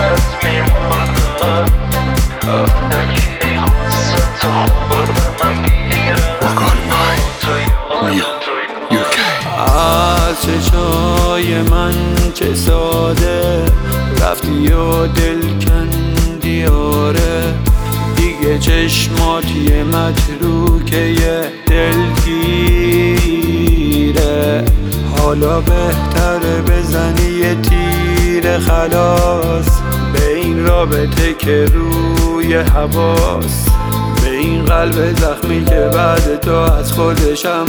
وسط میمردم علکی ای غصت خوردم از چشای من چه ساده رفتی و دل کندی آره دیگه چشمات یه متروکه یه دلگیره حالا بهتره بزنی یه تیر خلاص به این رابطه که روی حواس به این قلب زخمی که بعد تو از خودشم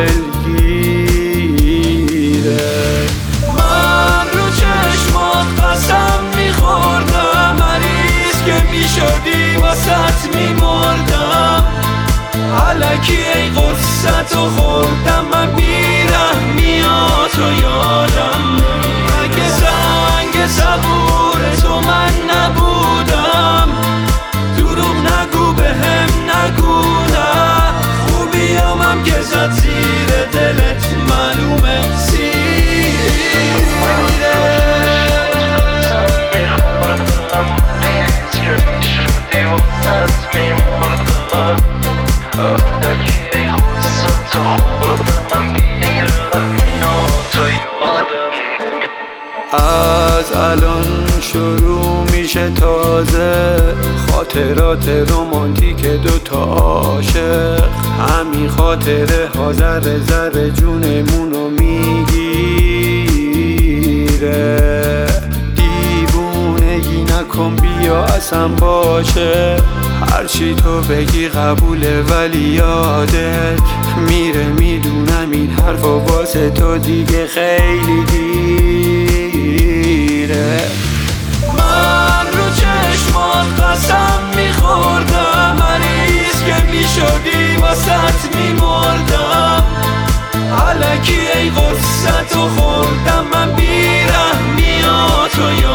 دلگیره من رو چشمات قسم میخوردم مریض که میشدی واسط میمردم علکی ای غصت رو خوردم من بیرحمیاتو یادم اگه زنگ صبور تو من نبودم دروغ نگو بهم نگو نه خوبیامم که زد زیر دلت معلومه از الان شروع میشه تازه خاطرات رمانتیک دوتا عاشق همین خاطره ها ذره ذره جونمونو میگیره دیوونگی نکن بیا اصلا باشه هرچی تو بگی قبوله ولی یادت میره میدونم این حرفا واسه تو دیگه خیلی دیره من رو چشمات قسم میخوردم مریض که میشدی واسط میمردم علکی ای غصت رو خوردم من بیرحمیاتو